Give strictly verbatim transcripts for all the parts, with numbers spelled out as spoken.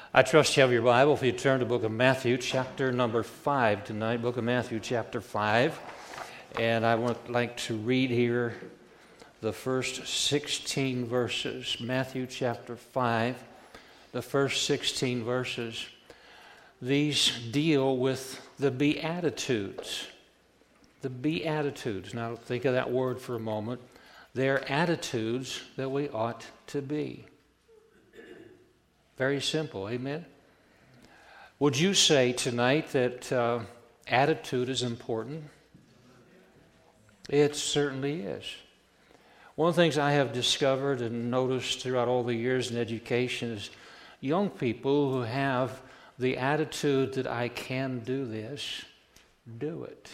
I trust you have your Bible. If you turn to the book of Matthew, chapter number five tonight, book of Matthew, chapter five. And I would like to read here the first sixteen verses. Matthew chapter five, the first sixteen verses. These deal with the Beatitudes. The Beatitudes. Now think of that word for a moment. They're attitudes that we ought to be. Very simple, amen? Would you say tonight that uh, attitude is important? It certainly is. One of the things I have discovered and noticed throughout all the years in education is young people who have the attitude that I can do this, do it.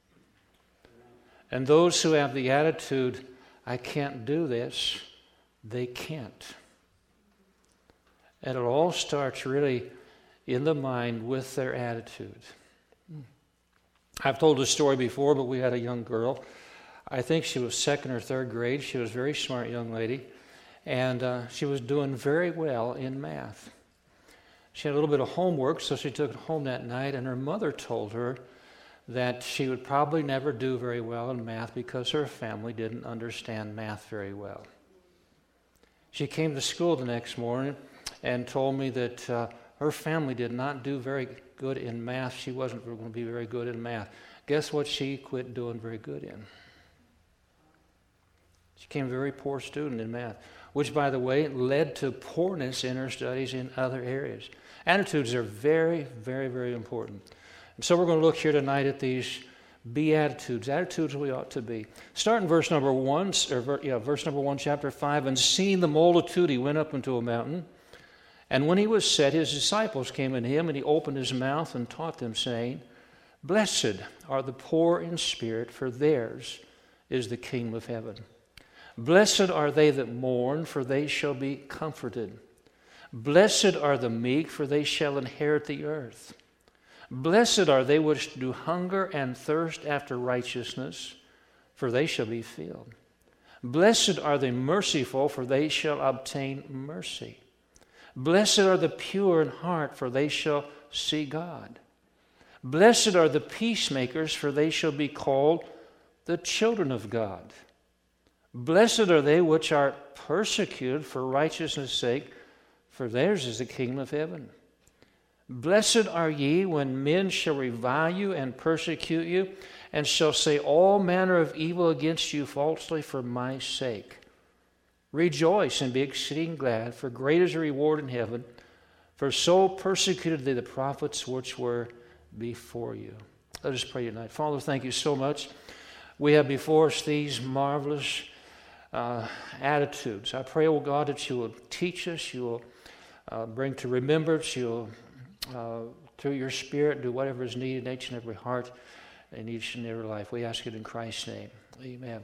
And those who have the attitude, I can't do this, they can't. And it all starts really in the mind with their attitude. I've told this story before, but we had a young girl. I think she was second or third grade. She was a very smart young lady. And uh, she was doing very well in math. She had a little bit of homework, so she took it home that night. And her mother told her that she would probably never do very well in math because her family didn't understand math very well. She came to school the next morning and told me that uh, her family did not do very good in math. She wasn't going to be very good in math. Guess what she quit doing very good in? She became a very poor student in math, which, by the way, led to poorness in her studies in other areas. Attitudes are very, very, very important. And so we're going to look here tonight at these Beatitudes, attitudes we ought to be. Start in verse number one, or yeah, verse number one, chapter five. And seeing the multitude, he went up into a mountain. And when he was set, his disciples came unto him, and he opened his mouth and taught them, saying, Blessed are the poor in spirit, for theirs is the kingdom of heaven. Blessed are they that mourn, for they shall be comforted. Blessed are the meek, for they shall inherit the earth. Blessed are they which do hunger and thirst after righteousness, for they shall be filled. Blessed are the merciful, for they shall obtain mercy. Blessed are the pure in heart, for they shall see God. Blessed are the peacemakers, for they shall be called the children of God. Blessed are they which are persecuted for righteousness' sake, for theirs is the kingdom of heaven. Blessed are ye when men shall revile you and persecute you, and shall say all manner of evil against you falsely for my sake. Rejoice and be exceeding glad, for great is the reward in heaven. For so persecuted they the prophets which were before you. Let us pray tonight. Father, thank you so much. We have before us these marvelous uh, attitudes. I pray, oh God, that you will teach us, you will uh, bring to remembrance, you will, uh, through your Spirit, do whatever is needed in each and every heart, in each and every life. We ask it in Christ's name. Amen.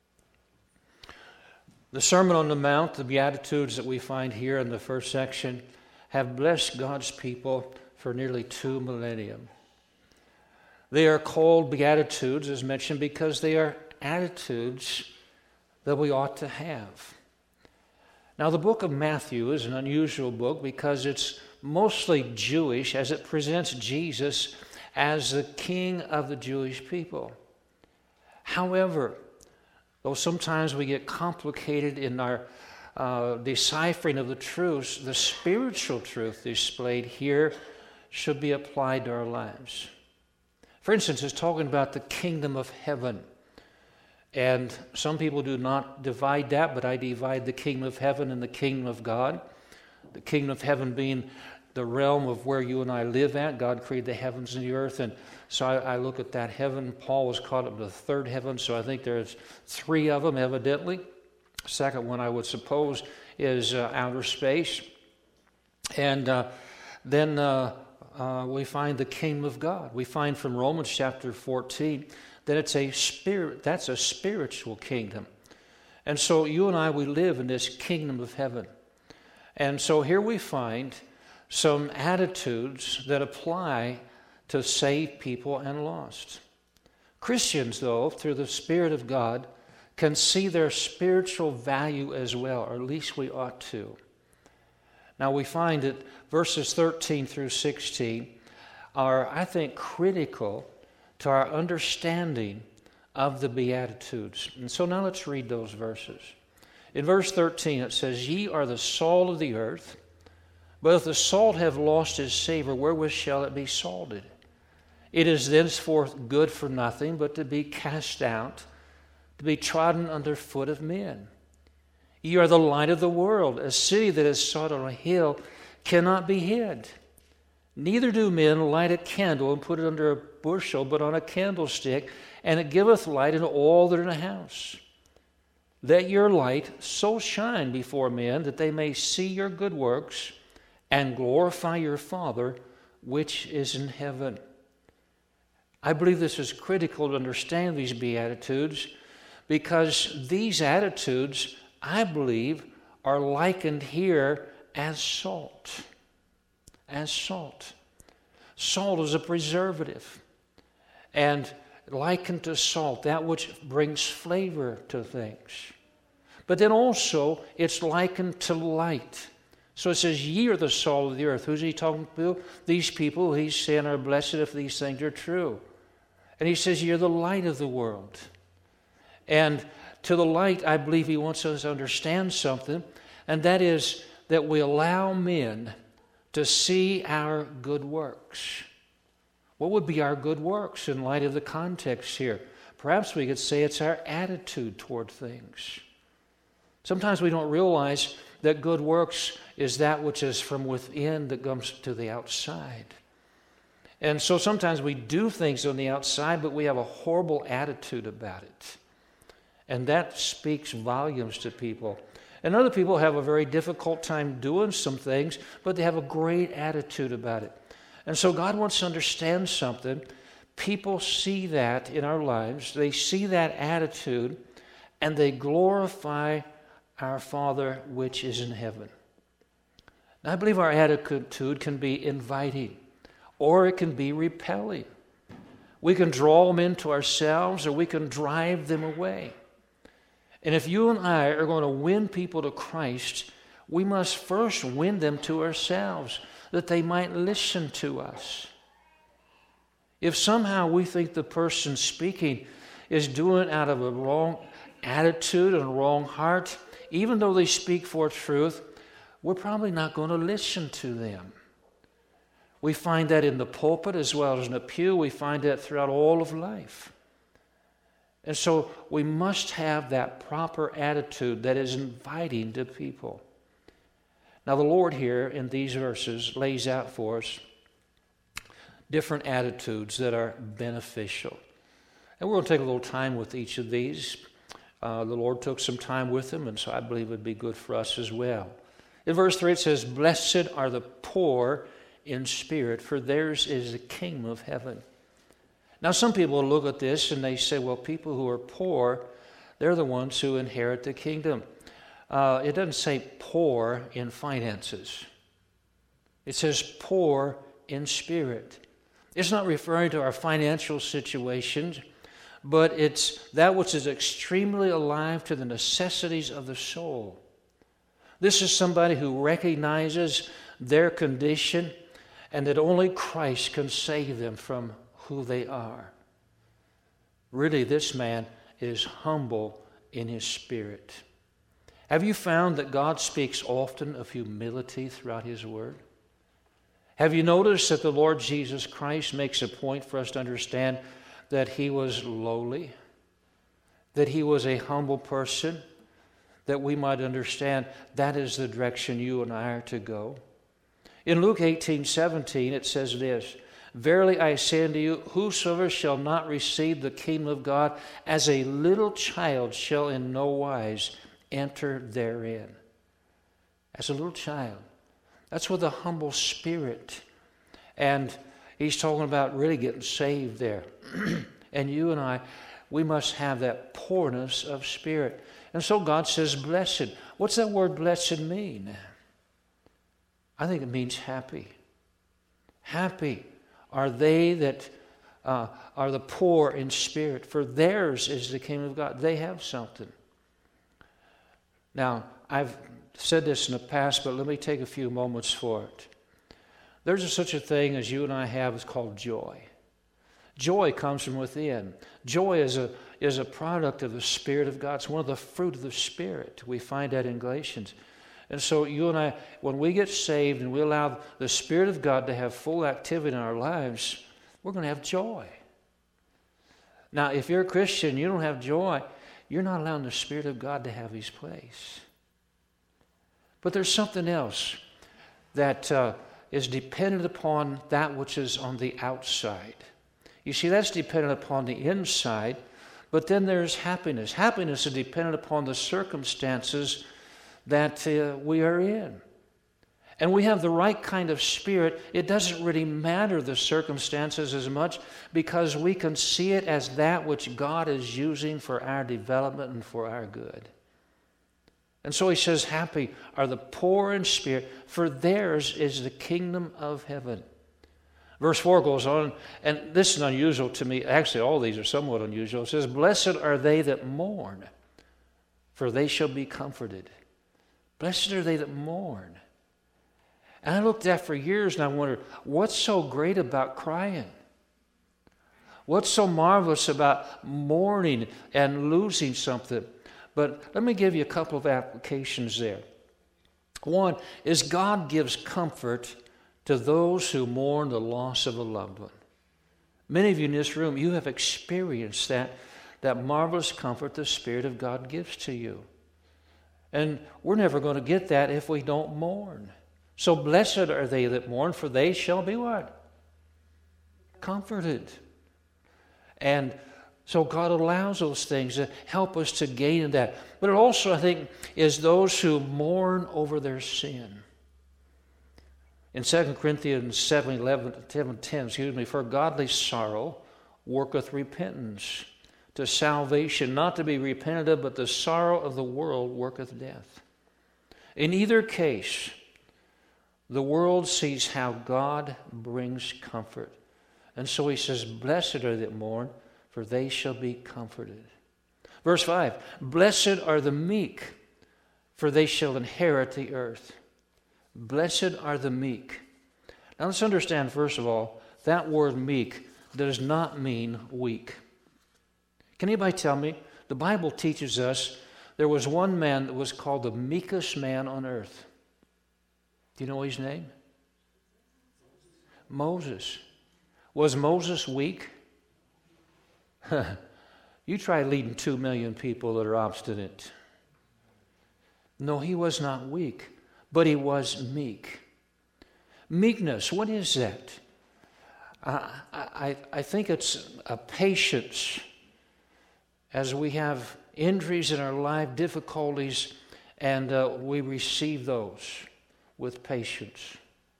The Sermon on the Mount, the Beatitudes that we find here in the first section, have blessed God's people for nearly two millennium. They are called Beatitudes, as mentioned, because they are attitudes that we ought to have. Now, the book of Matthew is an unusual book because it's mostly Jewish, as it presents Jesus as the king of the Jewish people. However, though sometimes we get complicated in our uh, deciphering of the truths, the spiritual truth displayed here should be applied to our lives. For instance, it's talking about the kingdom of heaven. And some people do not divide that, but I divide the kingdom of heaven and the kingdom of God. The kingdom of heaven being the realm of where you and I live at. God created the heavens and the earth, and so I, I look at that heaven. Paul was caught up to the third heaven, so I think there's three of them, evidently. The second one, I would suppose, is uh, outer space. And uh, then uh, uh, we find the kingdom of God. We find from Romans chapter fourteen that it's a spirit, that's a spiritual kingdom. And so you and I, we live in this kingdom of heaven. And so here we find some attitudes that apply to save people and lost. Christians, though, through the Spirit of God, can see their spiritual value as well, or at least we ought to. Now we find that verses thirteen through sixteen are, I think, critical to our understanding of the Beatitudes. And so now let's read those verses. In verse thirteen it says, "Ye are the salt of the earth, but if the salt have lost his savor, wherewith shall it be salted? It is thenceforth good for nothing, but to be cast out, to be trodden under foot of men. Ye are the light of the world. A city that is set on a hill cannot be hid. Neither do men light a candle and put it under a bushel, but on a candlestick, and it giveth light into all that are in a house. Let your light so shine before men that they may see your good works and glorify your Father which is in heaven." I believe this is critical to understand these Beatitudes, because these attitudes, I believe, are likened here as salt. As salt. Salt is a preservative. And likened to salt, that which brings flavor to things. But then also, it's likened to light. So it says, "Ye are the salt of the earth." Who's he talking to? These people he's saying are blessed if these things are true. And he says, "You're the light of the world." And to the light, I believe he wants us to understand something, and that is that we allow men to see our good works. What would be our good works in light of the context here? Perhaps we could say it's our attitude toward things. Sometimes we don't realize that good works is that which is from within that comes to the outside. And so sometimes we do things on the outside, but we have a horrible attitude about it. And that speaks volumes to people. And other people have a very difficult time doing some things, but they have a great attitude about it. And so God wants to understand something. People see that in our lives. They see that attitude, and they glorify our Father which is in heaven. Now, I believe our attitude can be inviting, or it can be repelling. We can draw them into ourselves, or we can drive them away. And if you and I are going to win people to Christ, we must first win them to ourselves, that they might listen to us. If somehow we think the person speaking is doing it out of a wrong attitude and a wrong heart, even though they speak for truth, we're probably not going to listen to them. We find that in the pulpit as well as in the pew. We find that throughout all of life. And so we must have that proper attitude that is inviting to people. Now the Lord here in these verses lays out for us different attitudes that are beneficial. And we're going to take a little time with each of these. Uh, the Lord took some time with them, and so I believe it would be good for us as well. In verse three it says, "Blessed are the poor in spirit, for theirs is the kingdom of heaven." Now some people look at this and they say, well, people who are poor, they're the ones who inherit the kingdom. Uh, it doesn't say poor in finances. It says poor in spirit. It's not referring to our financial situations, but it's that which is extremely alive to the necessities of the soul. This is somebody who recognizes their condition and that only Christ can save them from who they are. Really, this man is humble in his spirit. Have you found that God speaks often of humility throughout his word? Have you noticed that the Lord Jesus Christ makes a point for us to understand that he was lowly, that he was a humble person, that we might understand that is the direction you and I are to go? In Luke eighteen seventeen, it says this, "Verily I say unto you, whosoever shall not receive the kingdom of God as a little child shall in no wise enter therein." As a little child. That's with a humble spirit. And he's talking about really getting saved there. And you and I, we must have that poorness of spirit. And so God says blessed. What's that word blessed mean? I think it means happy. Happy are they that uh, are the poor in spirit, for theirs is the kingdom of God. They have something. Now, I've said this in the past, but let me take a few moments for it. There's a, such a thing as you and I have, it's called joy. Joy comes from within. Joy is a, is a product of the Spirit of God. It's one of the fruit of the Spirit. We find that in Galatians. And so you and I, when we get saved and we allow the Spirit of God to have full activity in our lives, we're going to have joy. Now, if you're a Christian and you don't have joy, you're not allowing the Spirit of God to have His place. But there's something else that uh, is dependent upon that which is on the outside. You see, that's dependent upon the inside, but then there's happiness. Happiness is dependent upon the circumstances that uh, we are in. And we have the right kind of spirit. It doesn't really matter the circumstances as much because we can see it as that which God is using for our development and for our good. And so he says, happy are the poor in spirit, for theirs is the kingdom of heaven. Verse four goes on, and this is unusual to me. Actually, all these are somewhat unusual. It says, blessed are they that mourn, for they shall be comforted. Blessed are they that mourn. And I looked at that for years and I wondered, what's so great about crying? What's so marvelous about mourning and losing something? But let me give you a couple of applications there. One is God gives comfort to those who mourn the loss of a loved one. Many of you in this room, you have experienced that, that marvelous comfort the Spirit of God gives to you. And we're never going to get that if we don't mourn. So blessed are they that mourn, for they shall be what? Comforted. And so God allows those things to help us to gain in that. But it also, I think, is those who mourn over their sin. In Second Corinthians seven, eleven, ten, excuse me, for godly sorrow worketh repentance to salvation, not to be repented of, but the sorrow of the world worketh death. In either case, the world sees how God brings comfort. And so he says, blessed are they that mourn, for they shall be comforted. Verse five, blessed are the meek, for they shall inherit the earth. Blessed are the meek. Now let's understand, first of all, that word meek does not mean weak. Can anybody tell me? The Bible teaches us there was one man that was called the meekest man on earth. Do you know his name? Moses. Was Moses weak? You try leading two million people that are obstinate. No, he was not weak, but he was meek. Meekness, what is that? Uh, I, I think it's a patience as we have injuries in our life, difficulties, and uh, we receive those with patience.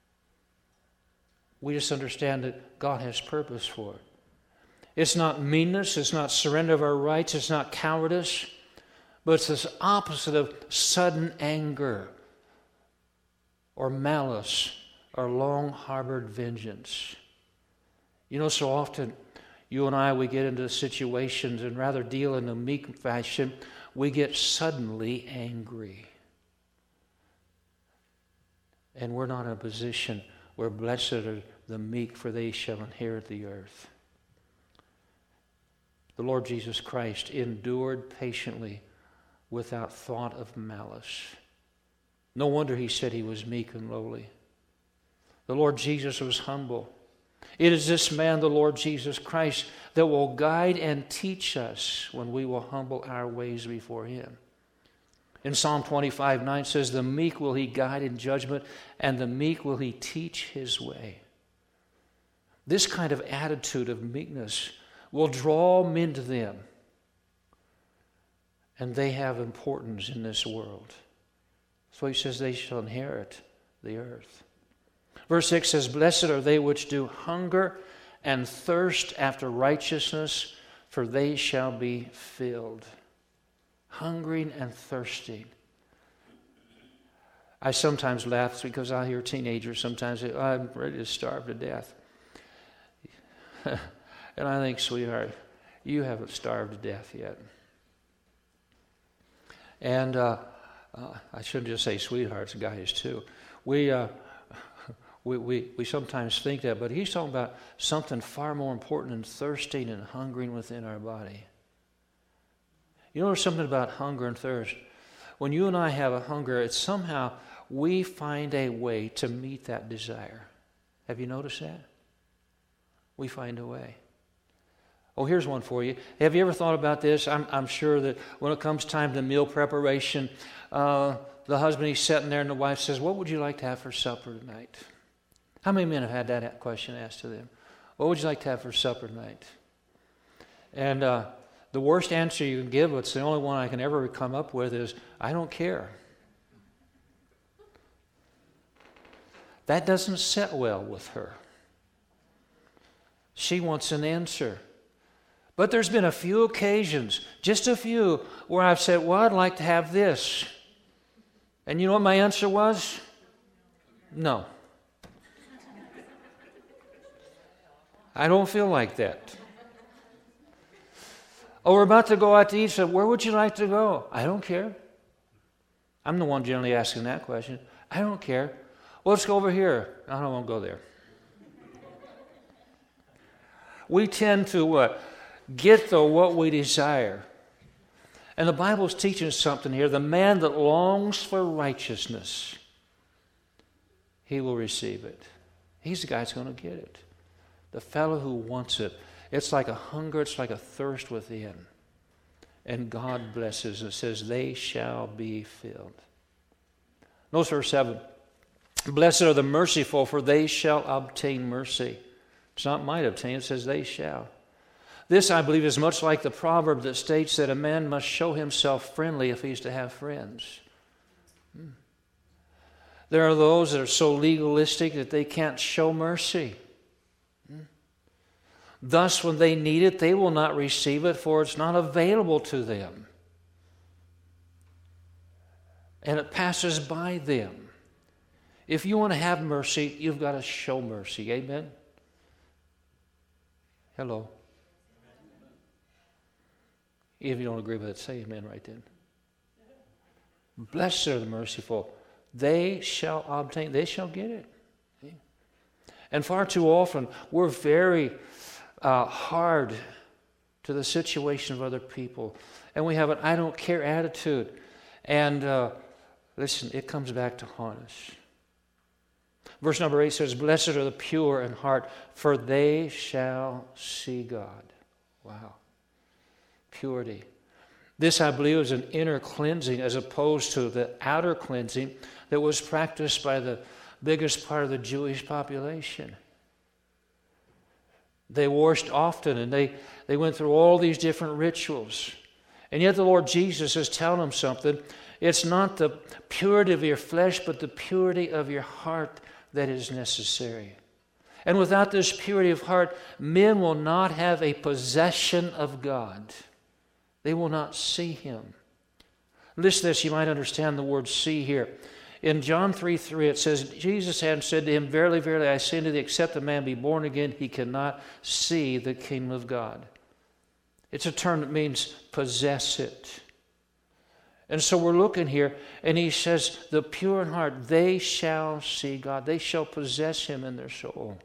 We just understand that God has purpose for it. It's not meanness, it's not surrender of our rights, it's not cowardice, but it's this opposite of sudden anger or malice or long-harbored vengeance. You know, so often you and I, we get into situations and rather deal in a meek fashion, we get suddenly angry. And we're not in a position where blessed are the meek, for they shall inherit the earth. The Lord Jesus Christ endured patiently without thought of malice. No wonder he said he was meek and lowly. The Lord Jesus was humble. It is this man, the Lord Jesus Christ, that will guide and teach us when we will humble our ways before him. In Psalm twenty-five nine says, the meek will he guide in judgment, and the meek will he teach his way. This kind of attitude of meekness will draw men to them, and they have importance in this world. So he says they shall inherit the earth. Verse six says, blessed are they which do hunger and thirst after righteousness, for they shall be filled. Hungering and thirsting. I sometimes laugh because I hear teenagers sometimes say, I'm ready to starve to death. And I think, sweetheart, you haven't starved to death yet. And uh, uh, I shouldn't just say sweethearts, guys too. We, uh, we, we, we sometimes think that, but he's talking about something far more important than thirsting and hungering within our body. You know, there's something about hunger and thirst. When you and I have a hunger, it's somehow we find a way to meet that desire. Have you noticed that? We find a way. Oh, here's one for you. Have you ever thought about this? I'm, I'm sure that when it comes time to meal preparation, uh, the husband, he's sitting there and the wife says, what would you like to have for supper tonight? How many men have had that question asked to them? What would you like to have for supper tonight? And uh, the worst answer you can give, it's the only one I can ever come up with, is, I don't care. That doesn't sit well with her. She wants an answer. But there's been a few occasions, just a few, where I've said, well, I'd like to have this. And you know what my answer was? No. I don't feel like that. Oh, we're about to go out to eat, so where would you like to go? I don't care. I'm the one generally asking that question. I don't care. Well, let's go over here. I don't want to go there. We tend to uh, get the what we desire. And the Bible's teaching something here. The man that longs for righteousness, he will receive it. He's the guy that's going to get it. The fellow who wants it. It's like a hunger, it's like a thirst within. And God blesses. It says, they shall be filled. Notice verse seven. Blessed are the merciful, for they shall obtain mercy. It's not might obtain, it says they shall. This, I believe, is much like the proverb that states that a man must show himself friendly if he's to have friends. Hmm. There are those that are so legalistic that they can't show mercy. Hmm. Thus, when they need it, they will not receive it, for it's not available to them. And it passes by them. If you want to have mercy, you've got to show mercy. Amen? Hello. If you don't agree with it, say amen right then. Blessed are the merciful. They shall obtain, they shall get it. And far too often, we're very uh, hard to the situation of other people. And we have an I don't care attitude. And uh, listen, it comes back to haunt us. Verse number eight says, blessed are the pure in heart, for they shall see God. Wow. Purity. This, I believe, is an inner cleansing as opposed to the outer cleansing that was practiced by the biggest part of the Jewish population. They washed often, and they, they went through all these different rituals. And yet the Lord Jesus is telling them something. It's not the purity of your flesh, but the purity of your heart that is necessary. And without this purity of heart, men will not have a possession of God. They will not see Him. Listen to this, you might understand the word see here. In John three three, it says, Jesus had said to him, verily, verily, I say unto thee, except a man be born again, he cannot see the kingdom of God. It's a term that means possess it. And so we're looking here, and he says, the pure in heart, they shall see God. They shall possess Him in their soul.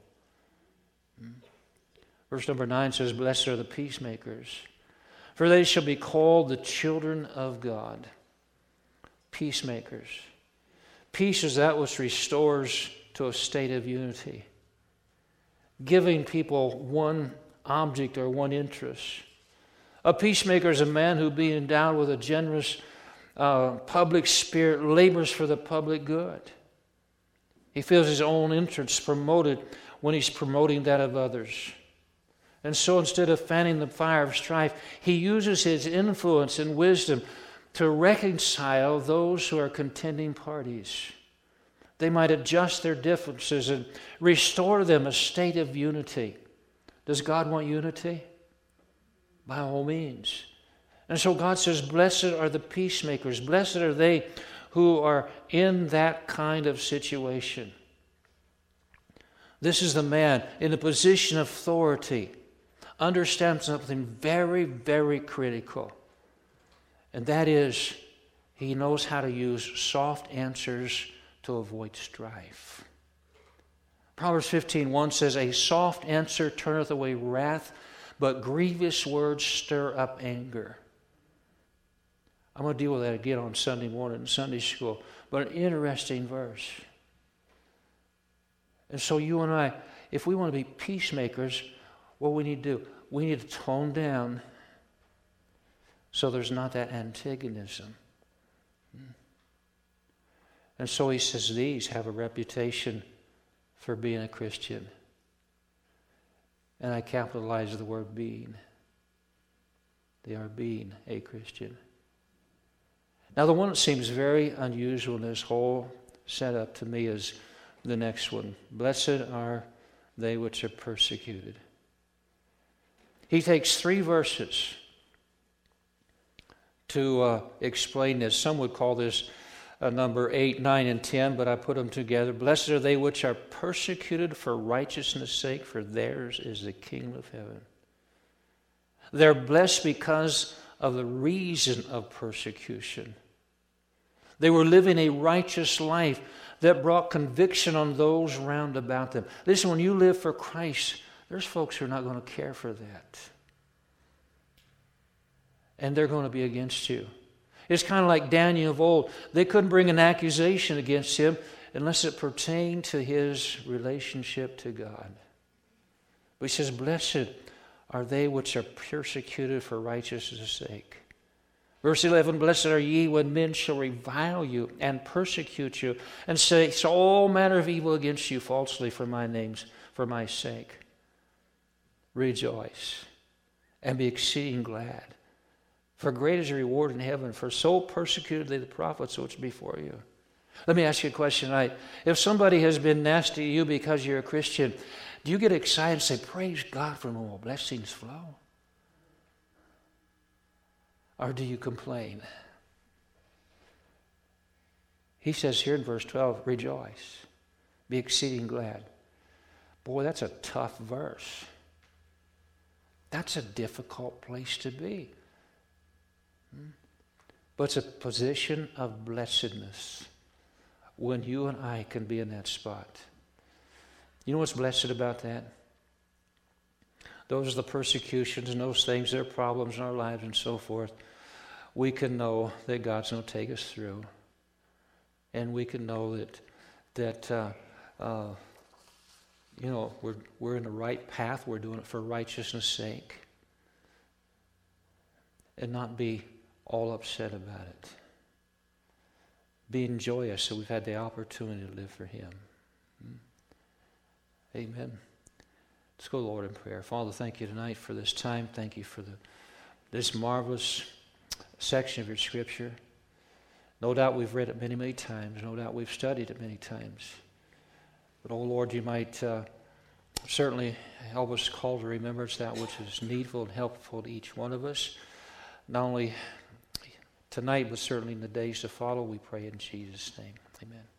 Verse number nine says, blessed are the peacemakers, for they shall be called the children of God. Peacemakers. Peace is that which restores to a state of unity. Giving people one object or one interest. A peacemaker is a man who, being endowed with a generous uh, public spirit, labors for the public good. He feels his own interests promoted when he's promoting that of others. And so instead of fanning the fire of strife, he uses his influence and wisdom to reconcile those who are contending parties. They might adjust their differences and restore them a state of unity. Does God want unity? By all means. And so God says, blessed are the peacemakers. Blessed are they who are in that kind of situation. This is the man in a position of authority. Understand something very, very critical. And that is He knows how to use soft answers to avoid strife. Proverbs fifteen one says, a soft answer turneth away wrath, but grievous words stir up anger. I'm going to deal with that again on Sunday morning in Sunday school. But an interesting verse. And so you and I, if we want to be peacemakers, what we need to do, we need to tone down so there's not that antagonism. And so he says these have a reputation for being a Christian. And I capitalize the word being. They are being a Christian. Now the one that seems very unusual in this whole setup to me is the next one. Blessed are they which are persecuted. He takes three verses to uh, explain this. Some would call this uh, number eight, nine, and ten, but I put them together. Blessed are they which are persecuted for righteousness' sake, for theirs is the kingdom of heaven. They're blessed because of the reason of persecution. They were living a righteous life that brought conviction on those round about them. Listen, when you live for Christ, there's folks who are not going to care for that. And they're going to be against you. It's kind of like Daniel of old. They couldn't bring an accusation against him unless it pertained to his relationship to God. But he says, blessed are they which are persecuted for righteousness' sake. Verse eleven, blessed are ye when men shall revile you and persecute you and say all manner of evil against you falsely for my name's, for my sake. Rejoice and be exceeding glad. For great is your reward in heaven, for so persecuted they the prophets which before you. Let me ask you a question tonight. If somebody has been nasty to you because you're a Christian, do you get excited and say, praise God for all blessings flow? Or do you complain? He says here in verse twelve, rejoice, be exceeding glad. Boy, that's a tough verse. That's a difficult place to be. But it's a position of blessedness when you and I can be in that spot. You know what's blessed about that? Those are the persecutions and those things, their problems in our lives and so forth. We can know that God's going to take us through. And we can know that, that uh, uh, you know, we're, we're in the right path. We're doing it for righteousness' sake. And not be all upset about it. Being joyous that we've had the opportunity to live for Him. Amen. Let's go, Lord, in prayer. Father, thank you tonight for this time. Thank you for the, this marvelous section of your Scripture. No doubt we've read it many, many times. No doubt we've studied it many times. But, oh, Lord, you might uh, certainly help us call to remembrance that which is needful and helpful to each one of us. Not only tonight, but certainly in the days to follow, we pray in Jesus' name. Amen.